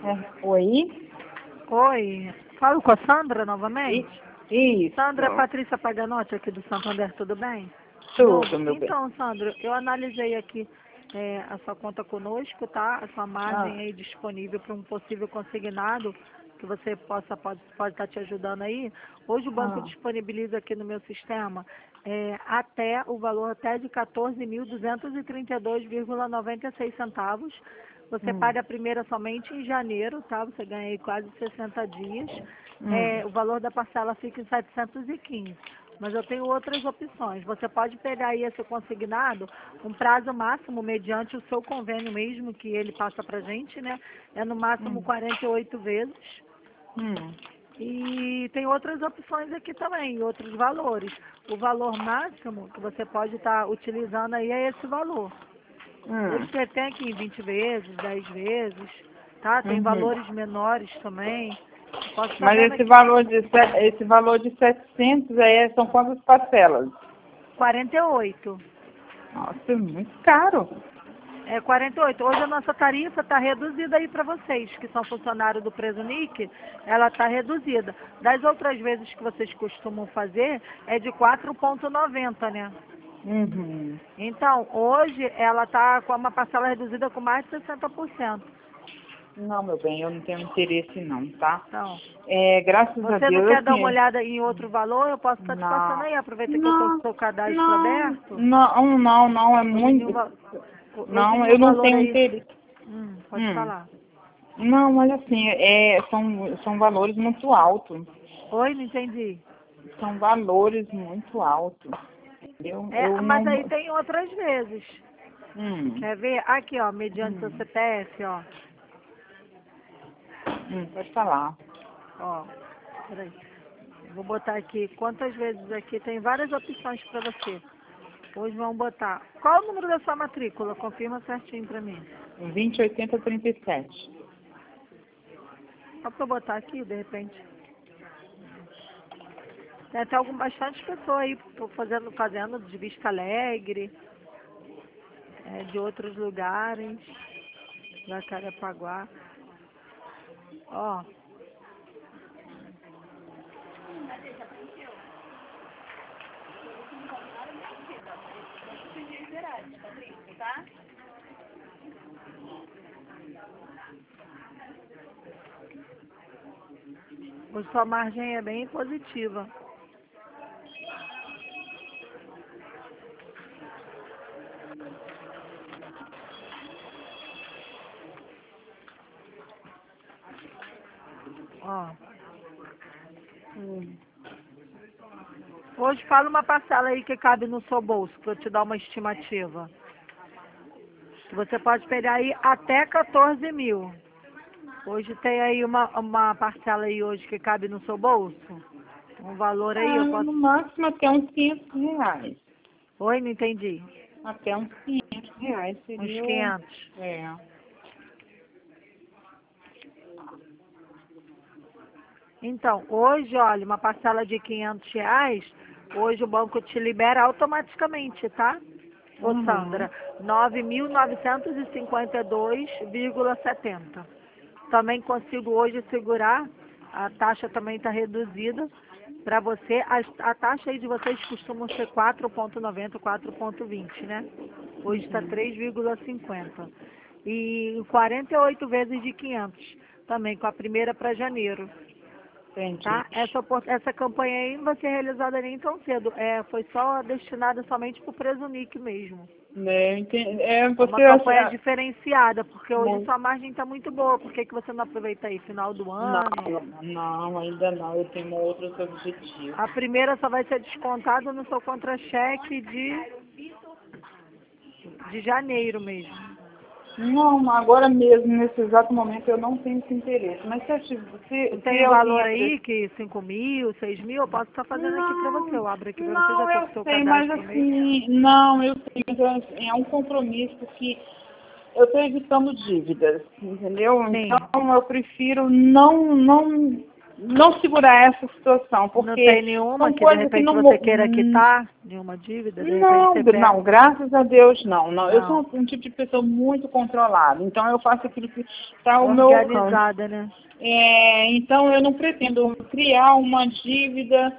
Oi? Oi, falo com a Sandra novamente? Isso. Sandra, Patrícia Paganotti aqui do Santander, tudo bem? Tudo, meu bem. Então, Sandra, eu analisei aqui a sua conta conosco, tá? A sua margem aí disponível para um possível consignado que você pode estar te ajudando aí. Hoje o banco disponibiliza aqui no meu sistema até o valor até de 14.232,96 centavos. Você paga a primeira somente em janeiro, tá? Você ganha aí quase 60 dias. O valor da parcela fica em 715. Mas eu tenho outras opções. Você pode pegar aí esse consignado, um prazo máximo, mediante o seu convênio mesmo, que ele passa pra gente, né? É no máximo 48 vezes. E tem outras opções aqui também, outros valores. O valor máximo que você pode estar utilizando aí é esse valor. Você tem aqui 20 vezes, 10 vezes, tá? Tem valores menores também. Mas esse valor de 700 aí são quantas parcelas? 48. Nossa, é muito caro. É 48. Hoje a nossa tarifa está reduzida aí para vocês, que são funcionários do Presunic, ela está reduzida. Das outras vezes que vocês costumam fazer, é de 4,90, né? Então, hoje ela está com uma parcela reduzida com mais de 60%. Não, meu bem, eu não tenho interesse não, tá? Então, Graças a você Deus, não quer dar uma assim, olhada em outro valor? Eu posso estar te passando aí, aproveita que eu estou com o seu cadastro aberto. não, é Hoje muito... hoje Não, em eu um não valor tenho aí. interesse. Pode falar. Não, mas assim, são valores muito altos. Oi, não entendi. São valores muito altos. Eu Mas aí não... tem outras vezes. Quer ver? Aqui, ó, mediante seu CPF, ó. Pode falar. Ó, peraí. Vou botar aqui, quantas vezes aqui, tem várias opções para você. Hoje vamos botar. Qual o número da sua matrícula? Confirma certinho para mim. 208037. Só para eu botar aqui, de repente. Tem até bastante pessoas aí fazendo de Vista Alegre, de outros lugares, Jacarepaguá. Ó. Hoje sua margem é bem positiva. Ó. Hoje fala uma parcela aí que cabe no seu bolso, para eu te dar uma estimativa. Você pode pegar aí até 14 mil. Hoje tem aí uma parcela aí hoje que cabe no seu bolso? Um valor aí, eu posso... No máximo até uns R$ 500. Oi, não entendi. Até uns R$ 500 seria... Uns 500. Então, hoje, olha, uma parcela de R$ 500, hoje o banco te libera automaticamente, tá? Ô, Sandra, 9.952,70. Também consigo hoje segurar, a taxa também está reduzida. Para você, a taxa aí de vocês costuma ser 4,90, 4,20, né? Hoje está 3,50. E 48 vezes de 500, também com a primeira para janeiro. Entendi. Tá? Essa campanha aí não vai ser realizada nem tão cedo. Foi só destinada somente para o Presunic mesmo. Uma campanha diferenciada, porque hoje sua margem está muito boa. Por que você não aproveita aí, final do ano? Não, ainda não. Eu tenho outros objetivos. A primeira só vai ser descontada no seu contra-cheque de janeiro mesmo. Não, agora mesmo, nesse exato momento, eu não tenho esse interesse. Mas se tem um valor aí que 5 mil, 6 mil, eu posso estar fazendo aqui para você. Eu abro aqui para você, já estou com o seu cadastro mesmo. Não, eu sei, é um compromisso que eu estou evitando dívidas, entendeu? Sim. Então eu prefiro não não segurar essa situação, porque Não tem nenhuma são que de coisas repente não você queira quitar? Nenhuma dívida? De repente não, você pega? não, graças a Deus não. Eu Não. sou um tipo de pessoa muito controlada, então eu faço aquilo que está ao meu alcance. Organizada, né? Então eu não pretendo criar uma dívida.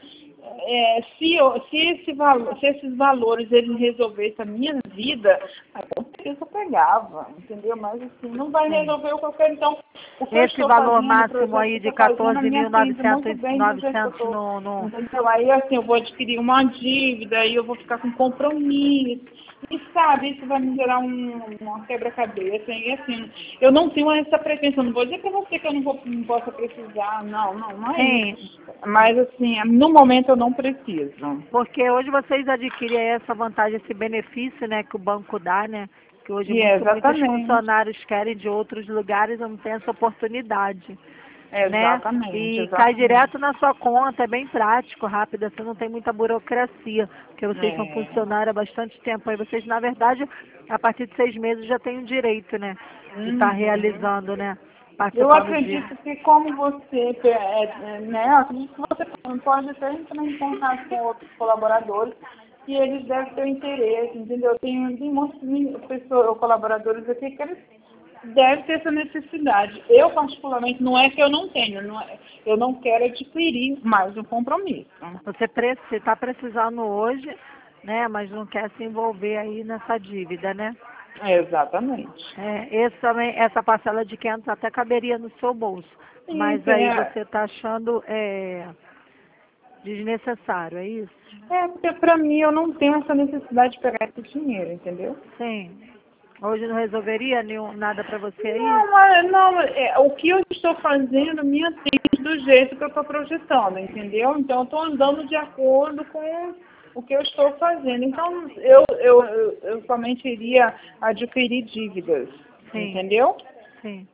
Se esses valores eles resolvessem a minha vida, aí com certeza eu pegava, entendeu? Mas assim, não vai resolver o que eu quero. Então, o que eu Esse estou valor fazendo, o máximo projeto aí que eu de estou fazendo, a minha filha entende muito bem do jeito que eu 14.900 estou. no... Entendeu? Aí assim, eu vou adquirir uma dívida, aí eu vou ficar com compromisso. E sabe, isso vai me gerar uma quebra-cabeça. E assim, eu não tenho essa pretensão. Não vou dizer para você que eu não possa precisar. Não é isso. Mas assim, no momento eu não preciso. Porque hoje vocês adquirem essa vantagem, esse benefício, né, que o banco dá, né? Que hoje muitos funcionários querem de outros lugares, não tem essa oportunidade. Né? E cai direto na sua conta, é bem prático, rápido, você não tem muita burocracia, porque vocês são funcionários há bastante tempo. Aí vocês, na verdade, a partir de 6 meses já têm o direito, né? De estar realizando, né? Eu acredito que como você, né, eu acredito que você pode até entrar em contato com outros colaboradores e eles devem ter interesse, entendeu? Tem muitas pessoas, colaboradores aqui que eles devem ter essa necessidade. Eu, particularmente, não é que eu não tenho, eu não quero adquirir mais um compromisso. Você está precisando hoje, né, mas não quer se envolver aí nessa dívida, né? Exatamente. Essa parcela de 500 até caberia no seu bolso, mas aí você está achando desnecessário, é isso? Porque para mim eu não tenho essa necessidade de pegar esse dinheiro, entendeu? Sim. Hoje não resolveria nada para você aí? O que eu estou fazendo me atende do jeito que eu estou projetando, entendeu? Então eu estou andando de acordo com o que eu estou fazendo. Então eu somente iria adquirir dívidas, entendeu? Sim.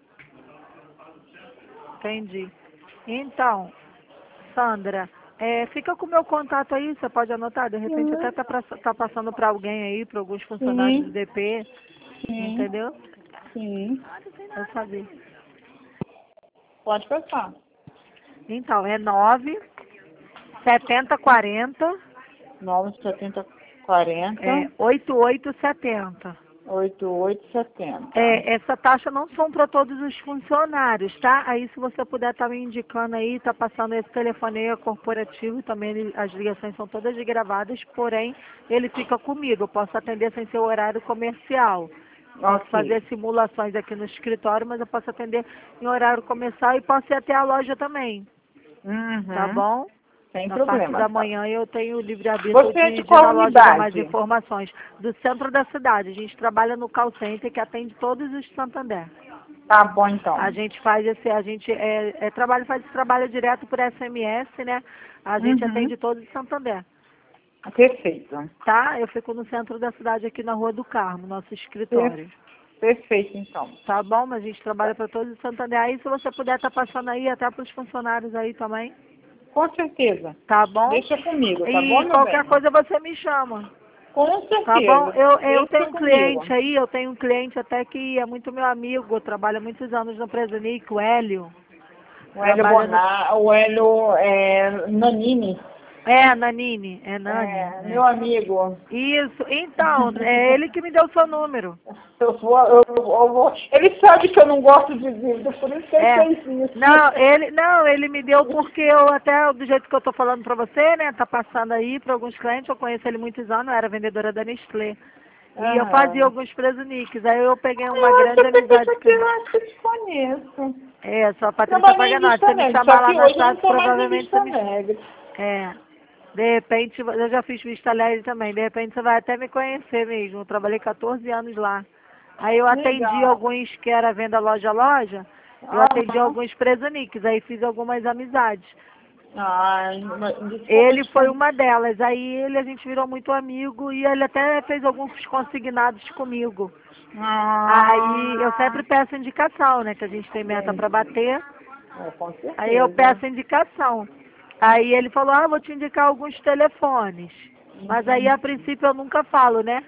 Entendi. Então, Sandra, fica com o meu contato aí, você pode anotar, de repente até tá passando para alguém aí, para alguns funcionários do DP, entendeu? Sim. Eu sabia. Pode passar. Então, é 97040 8870. 8870. Essa taxa não são para todos os funcionários, tá? Aí se você puder estar me indicando aí, tá passando esse telefoneio corporativo, também as ligações são todas gravadas, porém ele fica comigo, eu posso atender sem ser horário comercial. Posso fazer simulações aqui no escritório, mas eu posso atender em horário comercial e posso ir até a loja também. Tá bom? Sem Na problema. parte da manhã eu tenho livre-arbítrio de ir na loja dar mais informações. Do centro da cidade. A gente trabalha no call center que atende todos os Santander. Tá bom, então. A gente faz faz esse trabalho direto por SMS, né? A gente atende todos os Santander. Perfeito. Tá? Eu fico no centro da cidade, aqui na Rua do Carmo, nosso escritório. Perfeito, então. Tá bom? Mas a gente trabalha para todos os Santander. Aí, se você puder estar passando aí, até para os funcionários aí também. Com certeza. Tá bom? Deixa comigo, tá bom, meu qualquer coisa você me chama. Com certeza. Tá bom? Eu tenho um cliente aí, eu tenho um cliente até que é muito meu amigo, trabalha muitos anos no Presenic, o Hélio. O Hélio Bonar, o Hélio Nanini. Nanini, Nani. Meu amigo. Isso, então, é ele que me deu o seu número. Ele sabe que eu não gosto de dívida, por isso que ele fez isso. Ele me deu porque eu até, do jeito que eu tô falando pra você, né, tá passando aí pra alguns clientes, eu conheço ele muitos anos, eu era vendedora da Nestlé. E eu fazia alguns presuniques, aí eu peguei uma grande amizade com ele. Eu acho que eu te conheço. Sou a Patrícia Paganotti, você me chamar lá na casa, provavelmente você me... De repente, eu já fiz Vista Alegre também, de repente você vai até me conhecer mesmo, eu trabalhei 14 anos lá. Aí eu atendi alguns que era venda loja a loja, eu atendi alguns presuniques, aí fiz algumas amizades. Ele foi uma delas, aí a gente virou muito amigo e ele até fez alguns consignados comigo. Aí eu sempre peço indicação, né, que a gente tem meta para bater, aí eu peço indicação. Aí ele falou, vou te indicar alguns telefones. Mas aí, a princípio, eu nunca falo, né?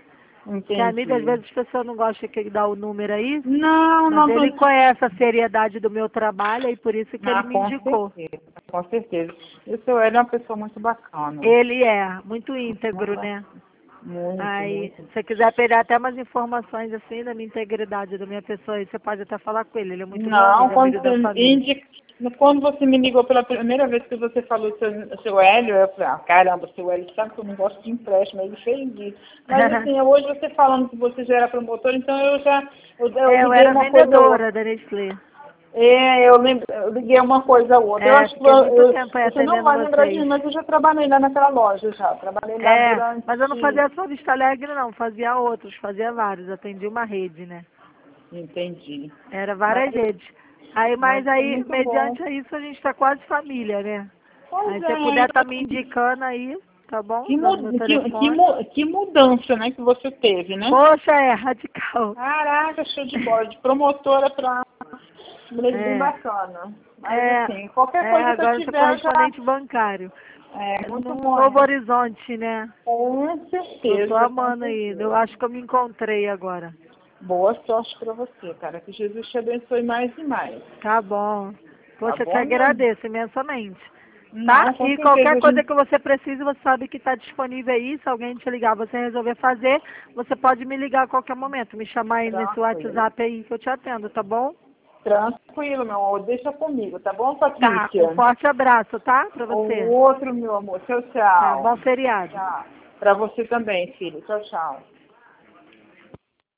Porque amigo, às vezes as pessoas não gostam que ele dá o número aí. Não, Mas não ele tô... conhece a seriedade do meu trabalho e por isso que ele me indicou. Com certeza. E o seu Hélio é uma pessoa muito bacana. Ele é muito íntegro, né? Muito, Aí, muito. se você quiser pegar até umas informações assim da minha integridade, da minha pessoa, aí você pode até falar com ele. Ele é muito bom Não, amigo, amigo da família. quando você me ligou pela primeira vez que você falou seu Hélio, eu falei, caramba, seu Hélio sabe que eu não gosto de empréstimo, ele fez isso. Mas assim, hoje você falando que você já era promotor, então eu Eu liguei era uma coisa a outra. vendedora da Nestlé. Eu liguei uma coisa a outra. Eu acho que Fiquei muito tempo aí você não atendendo vai lembrar de vocês. mim, mas eu já trabalhei lá naquela loja já. Trabalhei lá durante. Mas eu não fazia só Vista Alegre, não. Fazia outros, fazia vários. Atendi uma rede, né? Entendi. Era várias redes. Aí, Mas mas foi aí, muito bom. mediante isso, a gente tá quase família, né? Pois Aí, se você é, puder tá me indicando aí, tá bom? Dando meu telefone. que mudança, né, que você teve, né? Poxa, é radical. Caraca, show de bola. De promotora para mulher bem bacana. Mas assim, qualquer coisa que eu Agora eu sou tiver, eu já. correspondente bancário. Muito No bom. Novo Horizonte, né? Com Eu tô certeza, com amando aí. Eu certeza. acho que eu me encontrei agora. Boa sorte para você, cara. Que Jesus te abençoe mais e mais. Tá bom. Tá Poxa, eu te bom, meu? agradeço imensamente. Tá? Não, com E certeza. qualquer coisa que você precise, você sabe que está disponível aí. Se alguém te ligar, você resolver fazer, você pode me ligar a qualquer momento. Me chamar aí nesse Tranquilo. WhatsApp aí que eu te atendo, tá bom? Tranquilo, meu amor. Deixa comigo, tá bom, Tá. Patrícia? Um forte abraço, tá? Pra você. O outro, meu amor. Tchau, Tá. tchau. Bom feriado. Tchau. Para você também, filho. Tchau, tchau.